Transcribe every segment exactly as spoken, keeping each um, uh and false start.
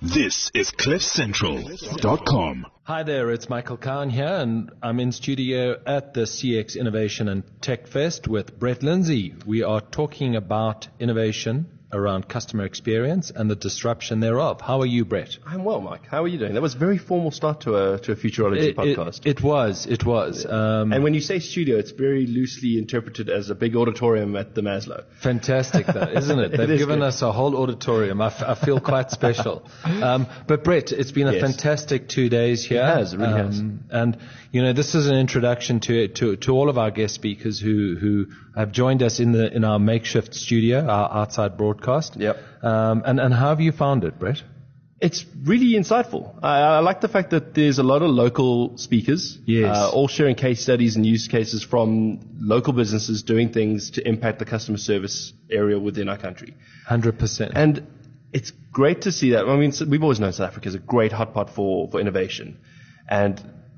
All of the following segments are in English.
This is cliff central dot com. Hi there, it's Michael Cowan here, and I'm in studio at the C X Innovation and Tech Fest with Brett Lindsay. We are talking about innovation around customer experience and the disruption thereof. How are you, Brett? I'm well, Mike. How are you doing? That was a very formal start to a to a Futurology It, podcast. it, it was, it was. Um, and when you say studio, it's very loosely interpreted as a big auditorium at the Maslow. Fantastic, though, isn't it? They've it is given good. us a whole auditorium. I, f- I feel quite special. Um, but Brett, it's been a Yes. fantastic two days here. It has, it really has. And, you know, this is an introduction to, to, to all of our guest speakers who, who have joined us in the, in our makeshift studio, our outside broadcast. Yep. Um, and, and how have you found it, Brett? It's really insightful. I, I like the fact that there's a lot of local speakers, Yes. uh, all sharing case studies and use cases from local businesses doing things to impact the customer service area within our country. one hundred percent. And it's great to see that. I mean, we've always known South Africa is a great hotspot for, for innovation. And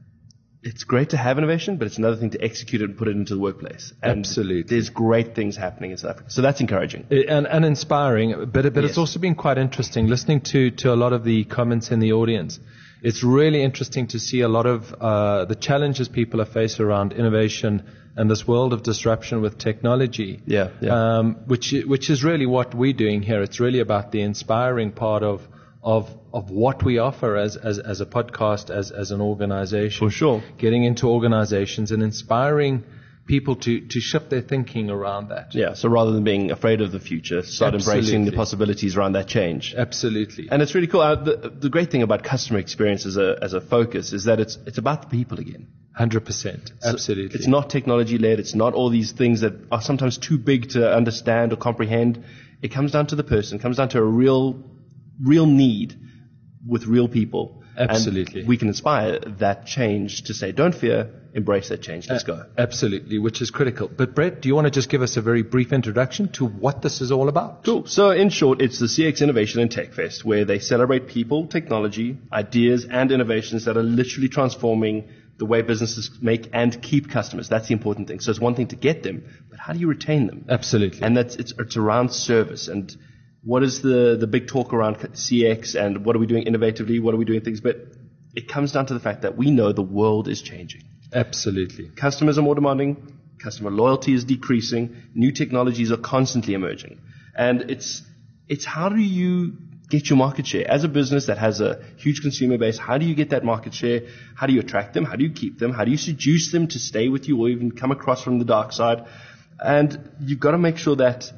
it's great to have innovation, but it's another thing to execute it and put it into the workplace. And Absolutely. there's great things happening in South Africa. So that's encouraging. And, and inspiring, but, but Yes. it's also been quite interesting listening to, to a lot of the comments in the audience. It's really interesting to see a lot of uh, the challenges people are faced around innovation and this world of disruption with technology. Yeah, yeah. Um, which which is really what we're doing here. It's really about the inspiring part of of of what we offer as as, as a podcast, as as an organization. For sure. Getting into organizations and inspiring people to, to shift their thinking around that. Yeah, so rather than being afraid of the future, start embracing Absolutely. the possibilities around that change. Absolutely. And it's really cool. Uh, the, the great thing about customer experience as a, as a focus is that it's, it's about the people again. one hundred percent. So Absolutely. it's not technology-led. It's not all these things that are sometimes too big to understand or comprehend. It comes down to the person. It comes down to a real, real need with real people. Absolutely. And we can inspire that change to say, don't fear, embrace that change. Let's go. Absolutely, which is critical. But Brett, do you want to just give us a very brief introduction to what this is all about? Cool. So in short, it's the C X Innovation and Tech Fest, where they celebrate people, technology, ideas, and innovations that are literally transforming the way businesses make and keep customers. That's the important thing. So it's one thing to get them, but how do you retain them? Absolutely. And that's it's, it's around service and what is the, the big talk around C X and what are we doing innovatively, what are we doing things, but it comes down to the fact that we know the world is changing. Absolutely. Customers are more demanding, customer loyalty is decreasing, new technologies are constantly emerging. And it's it's how do you get your market share? As a business that has a huge consumer base, how do you get that market share? How do you attract them? How do you keep them? How do you seduce them to stay with you or even come across from the dark side? And you've got to make sure that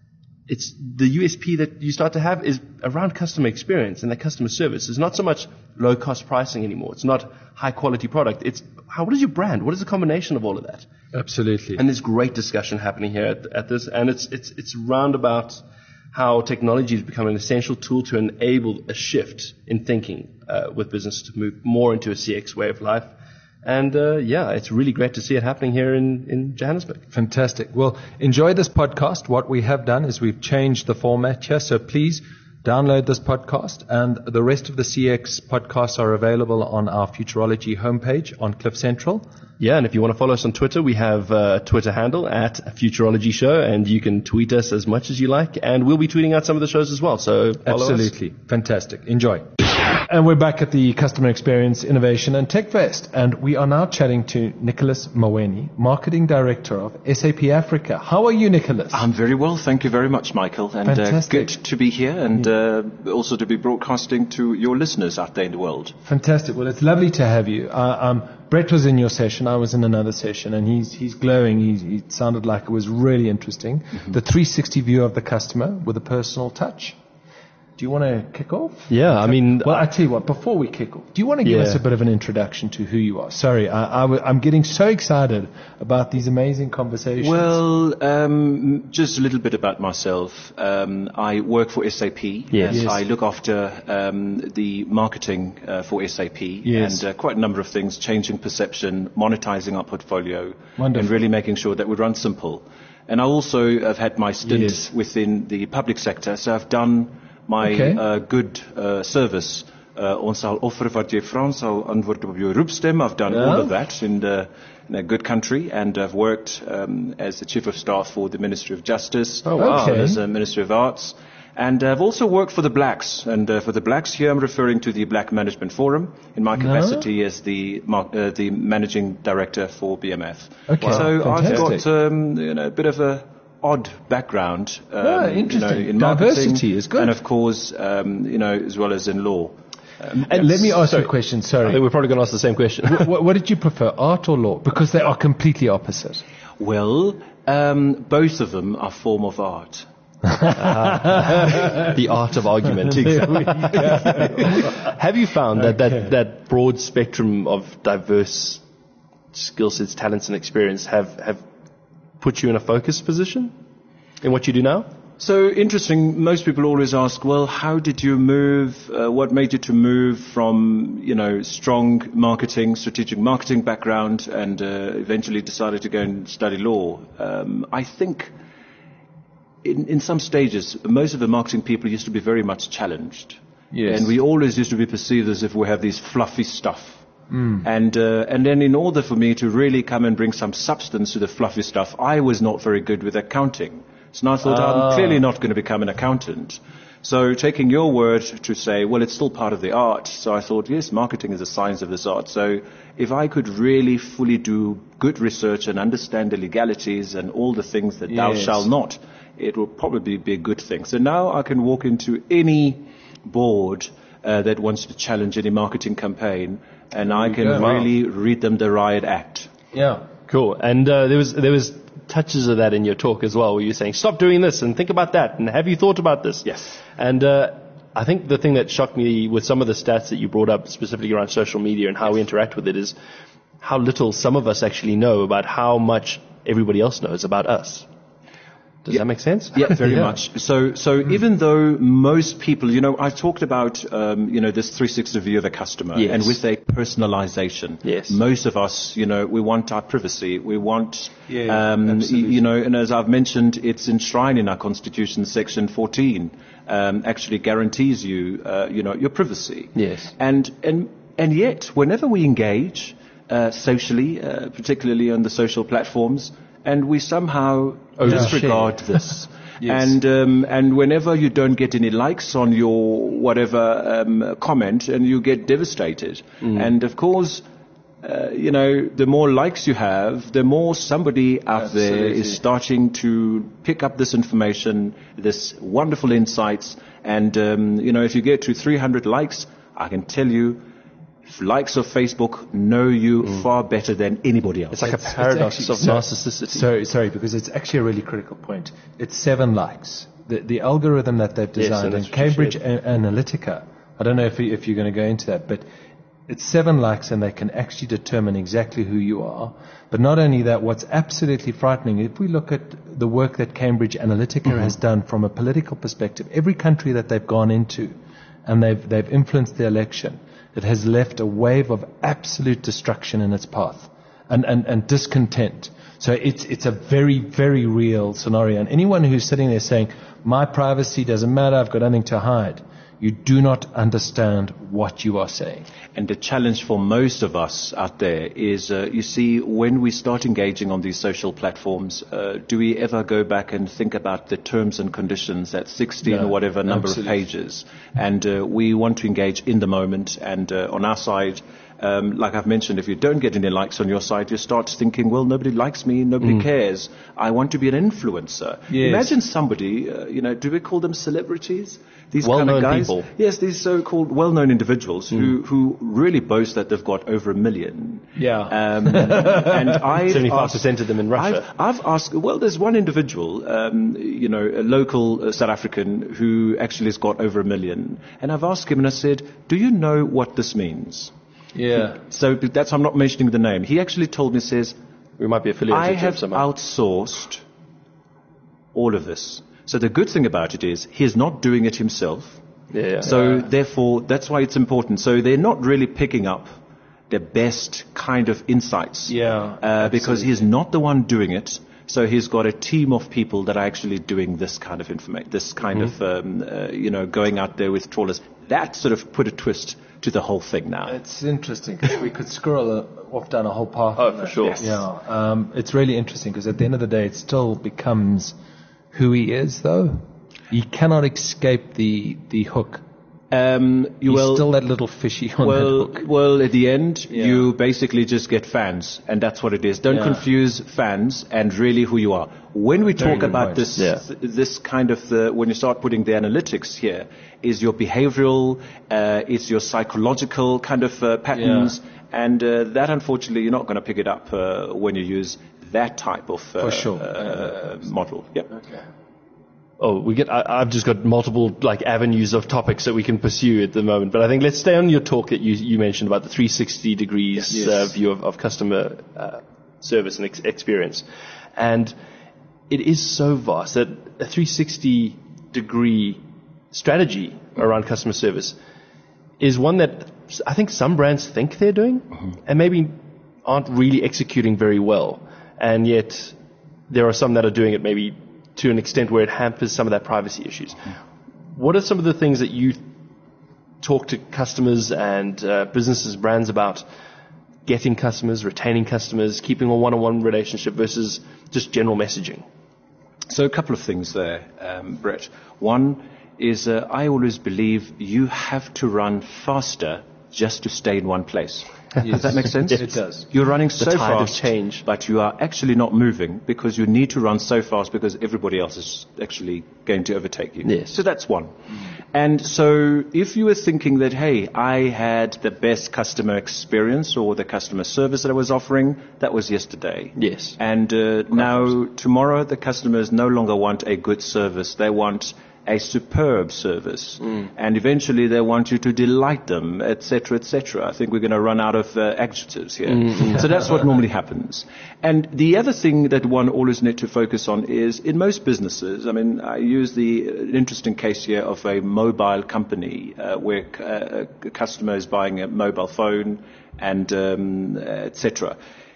it's the U S P that you start to have is around customer experience and that customer service. It's not so much low cost pricing anymore. It's not high quality product. It's how, what is your brand? What is the combination of all of that? Absolutely. And there's great discussion happening here at, at this, and it's it's it's round about how technology has become an essential tool to enable a shift in thinking uh, with business to move more into a C X way of life. And uh, yeah, it's really great to see it happening here in, in Johannesburg. Fantastic. Well, enjoy this podcast. What we have done is we've changed the format here, so please download this podcast, and the rest of the C X podcasts are available on our Futurology homepage on Cliff Central. Yeah, and if you want to follow us on Twitter, we have a Twitter handle at Futurology Show, and you can tweet us as much as you like, and we'll be tweeting out some of the shows as well. So follow us. Absolutely. Fantastic. Enjoy. And we're back at the Customer Experience Innovation and Tech Fest, and we are now chatting to Nicholas Maweni, Marketing Director of S A P Africa. How are you, Nicholas? I'm very well, thank you very much, Michael, and uh, Fantastic. good to be here and uh, also to be broadcasting to your listeners out there in the world. Fantastic. Well, it's lovely to have you. Uh, um, Brett was in your session. I was in another session, and he's he's glowing. He, he sounded like it was really interesting. Mm-hmm. The three sixty view of the customer with a personal touch. Do you want to kick off? Yeah, I mean... Well, I tell you what, before we kick off, do you want to give Yeah. us a bit of an introduction to who you are? Sorry, I, I w- I'm getting so excited about these amazing conversations. Well, um, just a little bit about myself. Um, I work for S A P. Yes. And Yes. I look after um, the marketing uh, for S A P Yes. and uh, quite a number of things, changing perception, monetizing our portfolio, Wonderful. and really making sure that we run simple. And I also have had my stint Yes. within the public sector, so I've done my Okay. uh, good uh, service. Uh, ons sal offer wat jy vra, ons sal antwoord op jou roepstem. I've done Yeah. all of that in, the, in a good country, and I've worked um, as the Chief of Staff for the Ministry of Justice, Oh, wow. as well Okay. as the Ministry of Arts, And I've also worked for the Blacks. And uh, for the Blacks here, I'm referring to the Black Management Forum in my capacity no? as the mar- uh, the managing director for B M F. Okay. Wow. So Fantastic. I've got um, you know, a bit of a odd background um, oh, interesting. You know, in Diversity marketing, is good. and of course, um, you know, as well as in law. Um, and let me ask sorry. you a question. Sorry, I think we're probably going to ask the same question. what, what did you prefer, art or law? Because they are completely opposite. Well, um, both of them are form of art. uh, the art of argument. Have you found that, that that broad spectrum of diverse skill sets, talents, and experience have have put you in a focused position in what you do now? So interesting. Most people always ask, well, how did you move? Uh, what made you to move from, you know, strong marketing, strategic marketing background, and uh, eventually decided to go and study law? Um, I think in, in some stages, most of the marketing people used to be very much challenged, yes. and we always used to be perceived as if we have these fluffy stuff. Mm. And uh, and then in order for me to really come and bring some substance to the fluffy stuff, I was not very good with accounting. So now I thought, ah. I'm clearly not going to become an accountant. So taking your word to say, well, it's still part of the art. So I thought, yes, marketing is a science of this art. So if I could really fully do good research and understand the legalities and all the things that yes. thou shalt not, it will probably be a good thing. So now I can walk into any board uh, that wants to challenge any marketing campaign, and I can go. really wow. read them the riot act. Yeah, cool. And uh, there was there was touches of that in your talk as well, where you're saying, stop doing this and think about that, and have you thought about this? Yes. And uh, I think the thing that shocked me with some of the stats that you brought up, specifically around social media and how yes. we interact with it, is how little some of us actually know about how much everybody else knows about us. Does yeah. that make sense? Yeah, very yeah. much. So, so mm. even though most people, you know, I talked about, um, you know, this three sixty view of the customer, yes. and with a personalization. Yes. Most of us, you know, we want our privacy. We want, yeah, um, y- you know, and as I've mentioned, it's enshrined in our Constitution, Section fourteen, um, actually guarantees you, uh, you know, your privacy. Yes. And and and yet, whenever we engage uh, socially, uh, particularly on the social platforms, and we somehow oh, disregard yeah. this. Yes. And um, and whenever you don't get any likes on your whatever um, comment, and you get devastated. Mm. And of course, uh, you know, the more likes you have, the more somebody out Absolutely. there is starting to pick up this information, this wonderful insights. And um, you know, if you get to three hundred likes, I can tell you, likes of Facebook know you mm. far better than anybody else. It's like it's, a paradox actually, of so, narcissicity. Sorry, sorry, because it's actually a really critical point. It's seven likes. The, the algorithm that they've designed yes, in Cambridge a- Analytica, I don't know if, you, if you're going to go into that, but it's seven likes and they can actually determine exactly who you are. But not only that, what's absolutely frightening, if we look at the work that Cambridge Analytica mm-hmm. has done from a political perspective, every country that they've gone into and they've, they've influenced the election, it has left a wave of absolute destruction in its path and, and, and discontent. So it's it's a very, very real scenario. And anyone who's sitting there saying, my privacy doesn't matter, I've got nothing to hide, you do not understand what you are saying. And the challenge for most of us out there is, uh, you see, when we start engaging on these social platforms, uh, do we ever go back and think about the terms and conditions at sixteen no, or whatever number absolutely. of pages? And uh, we want to engage in the moment. And uh, on our side, um, like I've mentioned, if you don't get any likes on your site, you start thinking, well, nobody likes me, nobody mm. cares. I want to be an influencer. Yes. Imagine somebody, uh, you know, do we call them celebrities? These well-known kind of guys, people. Yes, these so-called well-known individuals mm. who, who really boast that they've got over a million. Yeah. Um, and I seventy-five percent of them in Russia. I've, I've asked, well, there's one individual, um, you know, a local uh, South African who actually has got over a million. And I've asked him and I said, do you know what this means? Yeah. He, so that's, I'm not mentioning the name. He actually told me, says, we might be affiliated I have somehow. outsourced all of this. So the good thing about it is he is not doing it himself. Yeah. So yeah. therefore, that's why it's important. So they're not really picking up the best kind of insights. Yeah. Uh, because he's not the one doing it. So he's got a team of people that are actually doing this kind of information, this kind mm-hmm. of, um, uh, you know, going out there with trawlers. That sort of put a twist to the whole thing now. It's interesting because we could scroll a, off down a whole path. Oh, for sure. Yes. Yeah. Um, it's really interesting because at the end of the day, it still becomes who he is, though. you cannot escape the, the hook. Um, you You're will, still that little fishy on well, that hook. well, at the end, Yeah. you basically just get fans, and that's what it is. Don't Yeah. confuse fans and really who you are. When we Very talk good about point. this, Yeah. th- this kind of the, when you start putting the analytics here, is your behavioral, uh, it's your psychological kind of uh, patterns, and uh, that unfortunately you're not going to pick it up uh, when you use that type of uh, For sure. uh, model. Yep. Okay. Oh, we get. I, I've just got multiple like avenues of topics that we can pursue at the moment. But I think let's stay on your talk that you you mentioned about the three sixty degrees Yes. uh, view of, of customer uh, service and ex- experience, and it is so vast that a three sixty degree strategy around customer service is one that I think some brands think they're doing, and maybe aren't really executing very well, and yet there are some that are doing it maybe to an extent where it hampers some of that privacy issues. What are some of the things that you talk to customers and uh, businesses, brands about getting customers, retaining customers, keeping a one-on-one relationship versus just general messaging? So a couple of things there, um, Brett. One is uh, I always believe you have to run faster just to stay in one place. Does that make sense? It does. You're running so tide of fast, change. but you are actually not moving because you need to run so fast because everybody else is actually going to overtake you. Yes. So that's one. And so if you were thinking that, hey, I had the best customer experience or the customer service that I was offering, that was yesterday. Yes. And uh, now, tomorrow, the customers no longer want a good service. They want a superb service. And eventually they want you to delight them, et cetera, et cetera. I think we're going to run out of uh, adjectives here. So that's what normally happens. And the other thing that one always need to focus on is, in most businesses, I mean, I use the uh, interesting case here of a mobile company uh, where uh, a customer is buying a mobile phone and um, et cetera.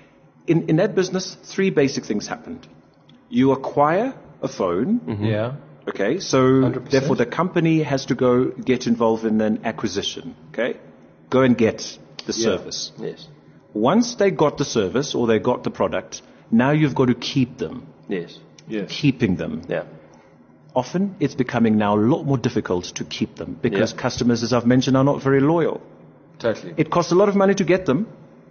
In, in that business, three basic things happened. You acquire a phone. Yeah. Okay, so one hundred percent. therefore the company has to go get involved in an acquisition. Okay, go and get the service. Yes. Once they got the service or they got the product, now you've got to keep them. Yes. Yes. Keeping them. Yeah. Often it's becoming now a lot more difficult to keep them because Yeah. customers, as I've mentioned, are not very loyal. Totally. It costs a lot of money to get them,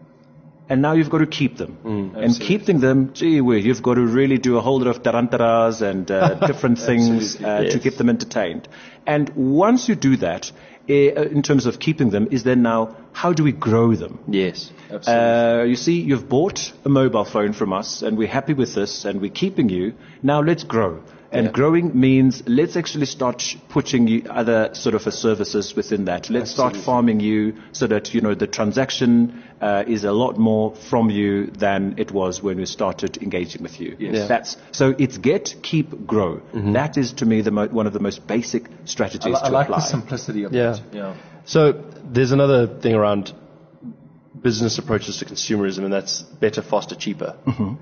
and now you've got to keep them. and keeping them, gee whiz, you've got to really do a whole lot of tarantaras and uh, different things uh, Yes. to keep them entertained. And once you do that, uh, in terms of keeping them, is then now, how do we grow them? Yes. Uh, you see, you've bought a mobile phone from us, and we're happy with this, and we're keeping you. Now let's grow. And Yeah. growing means let's actually start sh- pushing you other sort of uh, services within that. Let's start farming you so that, you know, the transaction uh, is a lot more from you than it was when we started engaging with you. Yes. Yeah. That's, so it's get, keep, grow. That is, to me, the mo- one of the most basic I, strategies li- I to like apply. the simplicity of Yeah. it. Yeah. So there's another thing around business approaches to consumerism, and that's better, faster, cheaper.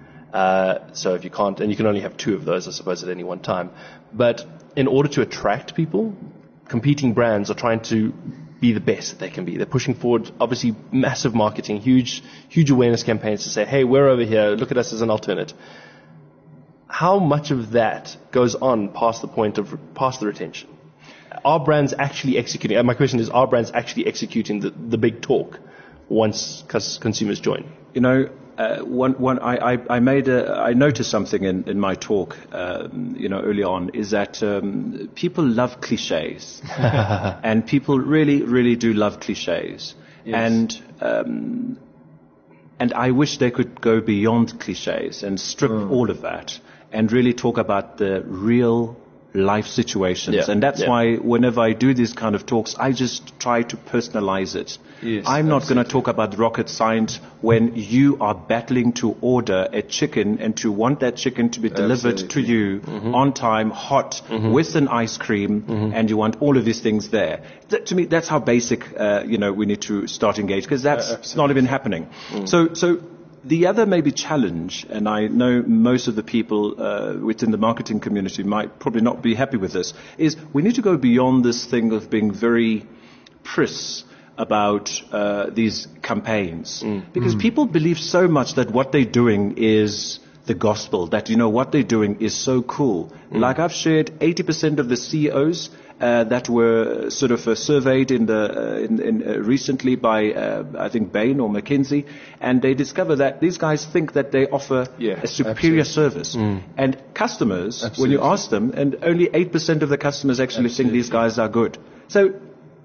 Uh, so if you can't, and you can only have two of those, I suppose, at any one time. But in order to attract people, competing brands are trying to be the best that they can be. They're pushing forward, obviously, massive marketing, huge, huge awareness campaigns to say, hey, we're over here, look at us as an alternate. How much of that goes on past the point of, past the retention? Are brands actually executing, and my question is, are brands actually executing the, the big talk once cus- consumers join? You know, uh, one, one, I, I, I made a, I noticed something in, in my talk, um, you know, early on, is that um, people love cliches, and people really, really do love cliches, Yes. and um, and I wish they could go beyond cliches and strip all of that and really talk about the real life situations. Yeah. And that's Yeah. why whenever I do these kind of talks, I just try to personalize it. Yes, I'm not going to absolutely. talk about rocket science when you are battling to order a chicken and to want that chicken to be delivered to Absolutely. you on time, hot, with an ice cream, and you want all of these things there. That, to me, that's how basic, uh, you know, we need to start engage, because that's not even happening. So, so the other maybe challenge, and I know most of the people uh, within the marketing community might probably not be happy with this, is we need to go beyond this thing of being very precise about uh, these campaigns. Because people believe so much that what they're doing is the gospel that, you know, what they're doing is so cool. Mm. Like I've shared eighty percent of the C E Os uh, that were sort of uh, surveyed in the uh, in, in, uh, recently by uh, I think Bain or McKinsey, and they discover that these guys think that they offer yeah, a superior absolutely. service. Mm. And customers, absolutely. when you ask them, and only eight percent of the customers actually absolutely. think these guys are good. So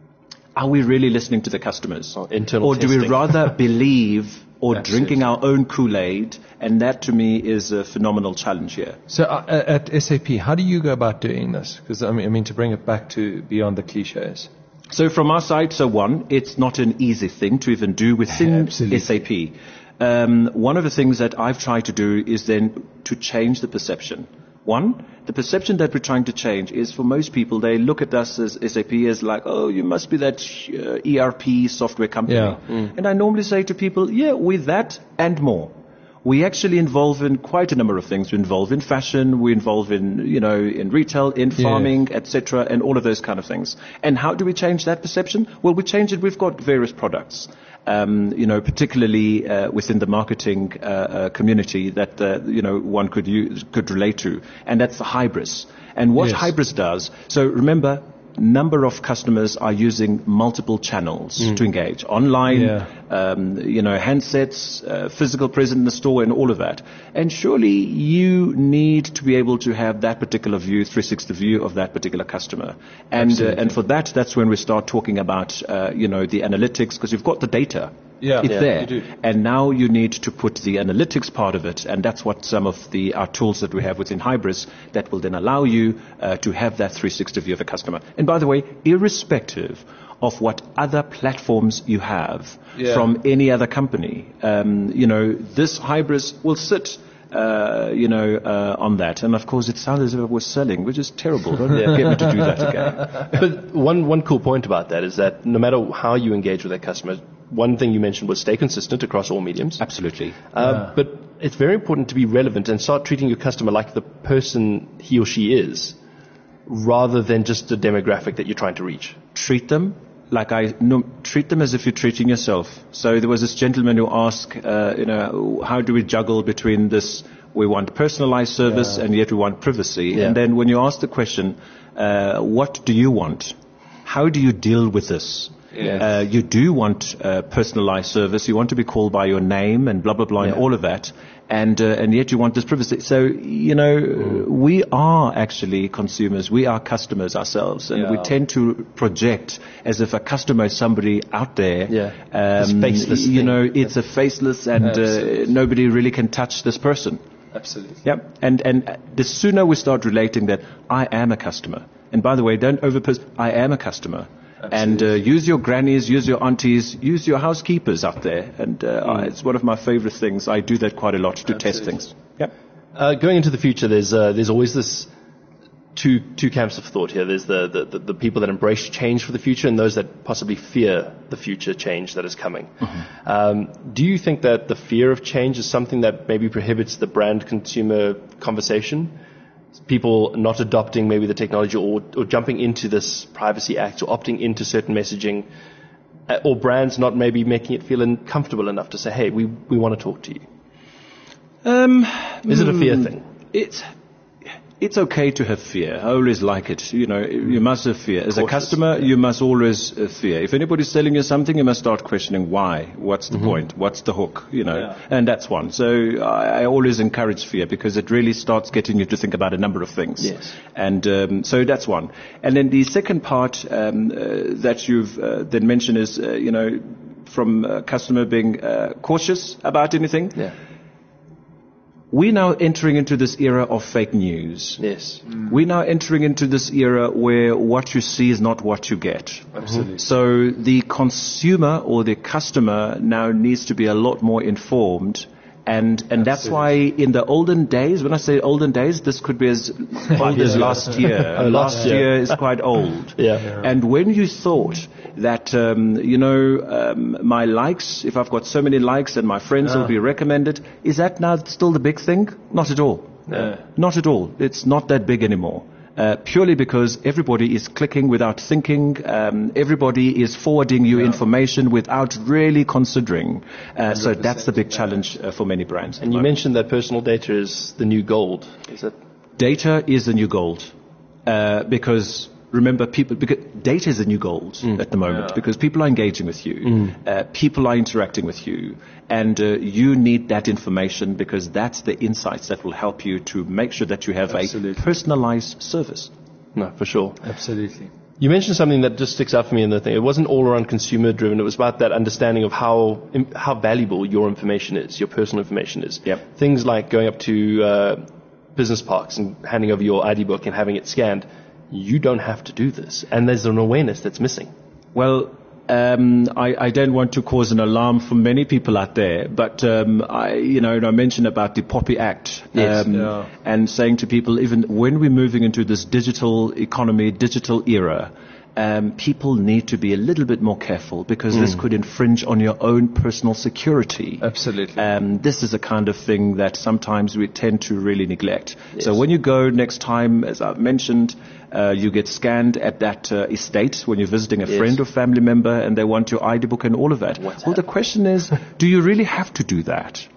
are we really listening to the customers? Oh, internal or do testing. we rather believe or Absolutely. drinking our own Kool-Aid? And that, to me, is a phenomenal challenge here. So uh, at S A P, how do you go about doing this? Because, I mean, I mean, to bring it back to beyond the cliches. So from our side, so one, it's not an easy thing to even do within Absolutely. S A P. Um, one of the things that I've tried to do is then to change the perception. One, the perception that we're trying to change is for most people, they look at us as S A P as like, oh, you must be that uh, E R P software company. Yeah. Mm. And I normally say to people, yeah, with that and more. We actually involve in quite a number of things. We involve in fashion, we involve in, you know, in retail, in farming, yeah. et cetera, and all of those kind of things. And how do we change that perception? Well, we change it. We've got various products. Um, you know, particularly uh, within the marketing uh, uh, community that uh, you know one could use, could relate to, and that's the Hybris. And what yes. Hybris does. So remember, number of customers are using multiple channels mm. to engage online, yeah. um, you know, handsets, uh, physical presence in the store, and all of that. And surely you need to be able to have that particular view, three sixty view of that particular customer. And uh, and for that, that's when we start talking about, uh, you know, the analytics, because you've got the data. Yeah, it's yeah, there. you do. And now you need to put the analytics part of it, and that's what some of the our tools that we have within Hybris that will then allow you uh, to have that three sixty view of a customer. And by the way, irrespective of what other platforms you have yeah. from any other company, um, you know, this Hybris will sit Uh, you know, uh, on that. And of course, it sounds as if it was selling, which is terrible. Don't yeah. get me to do that again. But one, one cool point about that is that no matter how you engage with a customer, one thing you mentioned was stay consistent across all mediums. Absolutely. Uh, yeah. But it's very important to be relevant and start treating your customer like the person he or she is, rather than just the demographic that you're trying to reach. Treat them like I no, treat them as if you're treating yourself. So there was this gentleman who asked, uh, you know, how do we juggle between this? We want personalized service yeah. and yet we want privacy. Yeah. And then when you ask the question, uh, what do you want? How do you deal with this? Yes. Uh, you do want uh, personalized service. You want to be called by your name and blah, blah, blah, yeah. and all of that. And uh, and yet you want this privacy. So, you know, mm. we are actually consumers. We are customers ourselves. And yeah. we tend to project as if a customer is somebody out there. Yeah. Um, faceless you thing. know, it's a faceless and uh, nobody really can touch this person. Absolutely. Yeah. And, and the sooner we start relating that I am a customer. And by the way, don't overpers- I am a customer. Absolutely. And uh, use your grannies, use your aunties, use your housekeepers out there. And uh, mm. I, it's one of my favorite things. I do that quite a lot to Absolutely. test things. Yep. Uh, going into the future, there's uh, there's always this two two camps of thought here. There's the, the, the, the people that embrace change for the future and those that possibly fear the future change that is coming. Mm-hmm. Um, do you think that the fear of change is something that maybe prohibits the brand consumer conversation? People not adopting maybe the technology or, or jumping into this Privacy Act or opting into certain messaging, uh, or brands not maybe making it feel comfortable enough to say, hey, we, we want to talk to you? Um, Is it a fear thing? It's it's okay to have fear. I always like it. You know, you must have fear. As Cautious, a customer, yeah. you must always uh, fear. If anybody's selling you something, you must start questioning why. What's the mm-hmm. point? What's the hook? You know, yeah. and that's one. So I, I always encourage fear because it really starts getting you to think about a number of things. Yes. And um, so that's one. And then the second part um, uh, that you've uh, then mentioned is, uh, you know, from a customer being uh, cautious about anything. Yeah. We're now entering into this era of fake news. Yes. Mm. We're now entering into this era where what you see is not what you get. Absolutely. So the consumer or the customer now needs to be a lot more informed. And, and that's why in the olden days, when I say olden days, this could be as old as last year. Oh, last last year year is quite old. Yeah. Yeah. And when you thought that, um, you know, um, my likes, if I've got so many likes and my friends Ah. will be recommended, is that now still the big thing? Not at all. No. Not at all. It's not that big anymore. Uh, purely because everybody is clicking without thinking, um, everybody is forwarding you Yeah. information without really considering. Uh, so that's the big challenge uh, for many brands. And you mentioned that personal data is the new gold. Is it? Data is the new gold, uh, because remember, people because data is the new gold Mm. at the moment Yeah. because people are engaging with you, Mm. uh, people are interacting with you, and uh, you need that information because that's the insights that will help you to make sure that you have Absolutely. a personalized service. No, for sure. Absolutely. You mentioned something that just sticks out for me in the thing. It wasn't all around consumer driven. It was about that understanding of how im- how valuable your information is, your personal information is. Yep. Things like going up to uh, business parks and handing over your I D book and having it scanned. You don't have to do this, and there's an awareness that's missing. Well, um, I, I don't want to cause an alarm for many people out there, but um, I, you know, I mentioned about the Poppy Act, Yes. um, Yeah. and saying to people, even when we're moving into this digital economy, digital era, um, people need to be a little bit more careful because this could infringe on your own personal security. Absolutely. Um, this is a kind of thing that sometimes we tend to really neglect. So when you go next time, as I've mentioned, uh, you get scanned at that uh, estate when you're visiting a Yes. friend or family member and they want your I D book and all of that. What's well, the question is, do you really have to do that?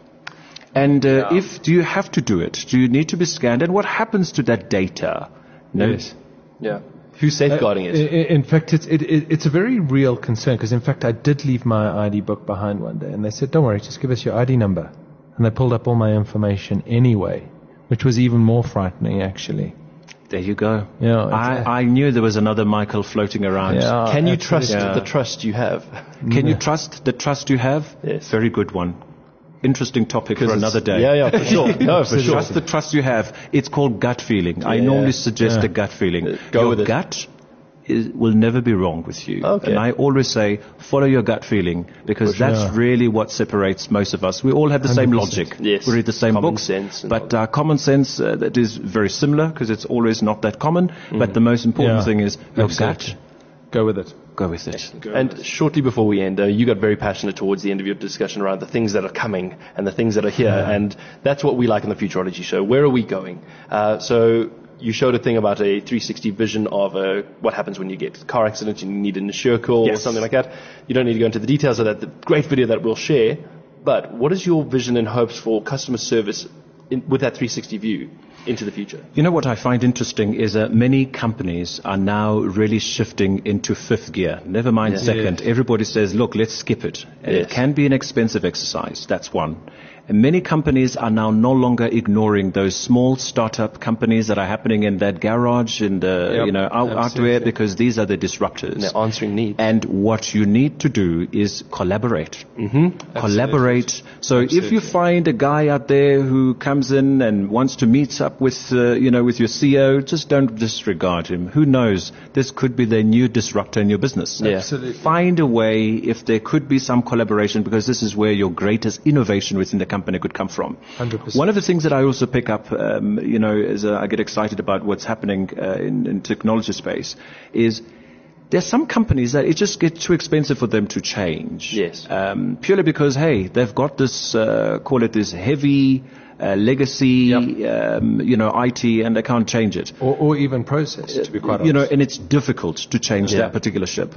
And uh, Yeah. if, do you have to do it? Do you need to be scanned? And what happens to that data? No? Yes. Yeah. Who's safeguarding Uh, it? i- In fact, it's, it, it, it's a very real concern because, in fact, I did leave my I D book behind one day and they said, don't worry, just give us your I D number. And they pulled up all my information anyway, which was even more frightening, actually. There you go. Yeah, it's I, a- I knew there was another Michael floating around. Yeah. Can you absolutely. trust Yeah. the trust you have? Can you trust the trust you have? Yes. Very good one. Interesting topic for It's- another day. Yeah, yeah, for sure. No, for sure. Trust the trust you have. It's called gut feeling. I Yeah. normally suggest Yeah. a gut feeling. Uh, go your with it. gut is, will never be wrong with you. Okay. And I always say, follow your gut feeling because sure. that's Yeah. really what separates most of us. We all have the same one hundred percent. logic. Yes. We read the same Common books. sense and But all uh, common sense, uh, that is very similar because it's always not that common. But the most important Yeah. thing is your Absolutely. gut. Go with it. Go with it. And shortly before we end, uh, you got very passionate towards the end of your discussion around the things that are coming and the things that are here. And that's what we like in the Futurology Show. Where are we going? Uh, so you showed a thing about a three sixty vision of uh, what happens when you get a car accident and you need an insure call or Yes. something like that. You don't need to go into the details of that. The great video that we'll share. But what is your vision and hopes for customer service in, with that three sixty view into the future? You know what I find interesting is that many companies are now really shifting into fifth gear. Never mind Yeah. second. Everybody says, look, let's skip it. And Yes. it can be an expensive exercise. That's one. And many companies are now no longer ignoring those small startup companies that are happening in that garage and, uh, Yep. you know, out, out Absolutely. there because these are the disruptors. They're answering needs. And what you need to do is collaborate. Mm-hmm. Collaborate. So if you Absolutely. find a guy out there who comes in and wants to meet up with, uh, you know, with your C E O, just don't disregard him. Who knows? This could be the new disruptor in your business. Yeah. Absolutely. Find a way if there could be some collaboration because this is where your greatest innovation within the company could come from. one hundred percent. One of the things that I also pick up, um, you know, as uh, I get excited about what's happening uh, in, in technology space is there's some companies that it just gets too expensive for them to change. Yes. Um, purely because, hey, they've got this, uh, call it this heavy uh, legacy, um, you know, I T, and they can't change it. Or, or even process, to be quite honest. You know, and it's difficult to change Yeah. that particular ship.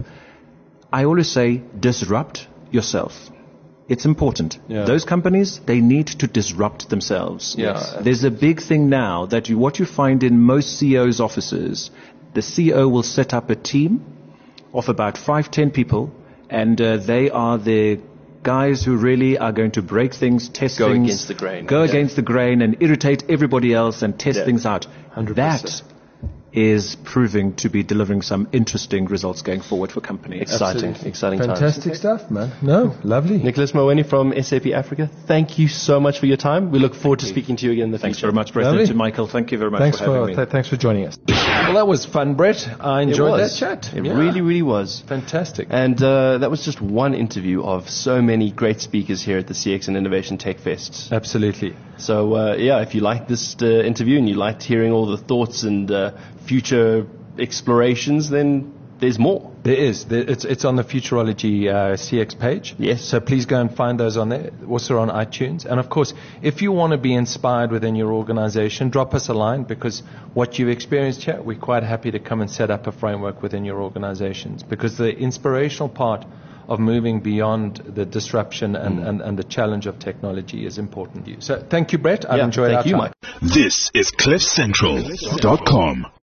I always say disrupt yourself. It's important. Yeah. Those companies, they need to disrupt themselves. Yeah. There's a big thing now that you, what you find in most C E Os' offices, the C E O will set up a team of about five, ten people, and uh, they are the guys who really are going to break things, test Go things. against the grain. Go Yeah. against the grain and irritate everybody else and test Yeah. things out. one hundred That percent. is proving to be delivering some interesting results going forward for companies. Exciting, Absolutely. exciting times. Fantastic stuff, man. No, lovely. Nicholas Mweni from S A P Africa, thank you so much for your time. We look forward to speaking to you again in the Thanks future. very much, Brett, Lovely. and to Michael. Thank you very much Thanks for having for me. th- thanks for joining us. Well, that was fun, Brett. I It enjoyed was. that chat. It Yeah. really, really was. Fantastic. And uh, that was just one interview of so many great speakers here at the C X and Innovation Tech Fest. Absolutely. So, uh, yeah, if you liked this uh, interview and you liked hearing all the thoughts and uh, future explorations, then there's more. There is. There, it's, it's on the Futurology uh, C X page. Yes. So please go and find those on there. Also on iTunes. And of course, if you want to be inspired within your organization, drop us a line, because what you've experienced here, we're quite happy to come and set up a framework within your organizations, because the inspirational part of moving beyond the disruption and, mm. and, and the challenge of technology is important to you. So thank you, Brett. I've yeah, enjoyed thank our you, time. Mike. This is cliff central dot com.